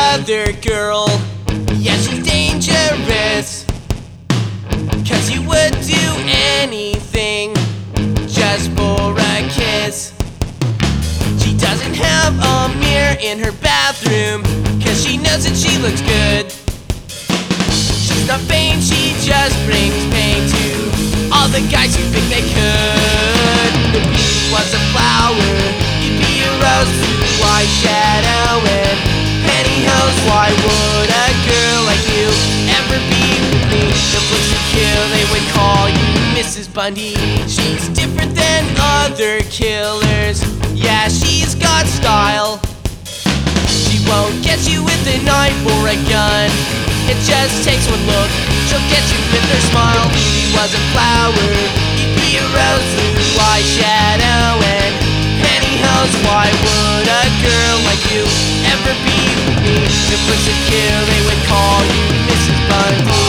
other girl. Yeah, she's dangerous, 'cause you would do anything just for a kiss. She doesn't have a mirror in her bathroom, 'cause she knows that she looks good. She's not vain, she just brings pain to all the guys who think they could. If you was a flower, you'd be a rose with white shadow and pantyhose. Why would a girl like you ever be with me? The looks you kill, they would call you Mrs. Bundy. She's different than other killers, yeah, she's got style. She won't get you with a knife or a gun, it just takes one look, she'll get you with her smile. If you was a flower, you'd be a rose with white shadow and pantyhose. Why would a girl like you ever be with me? If looks would kill, they would call you Mrs. Bundy.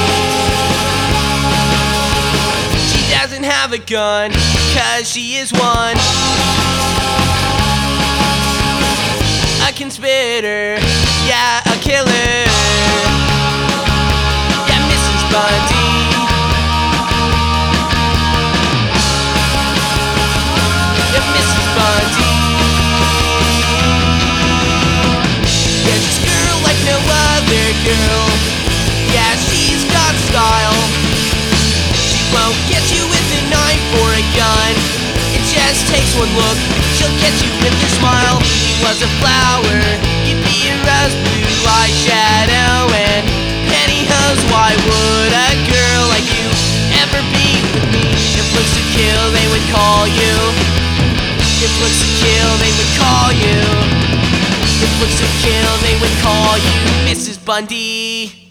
She doesn't have a gun, 'cause she is one, a conspirator, yeah, a killer. Yeah, Mrs. Bundy. Yeah, Mrs. Bundy. Yeah, this girl like no other girl, yeah, she's got style. She won't get you with a knife or a gun, it just takes one look, she'll get you with her smile. If you was a flower, you'd be a rose, blue light shadow and pantyhose. Why would a girl like you ever be with me? If looks to kill, they would call you. If looks to kill, they would call you. If looks to kill, they would call you Mrs. Bundy.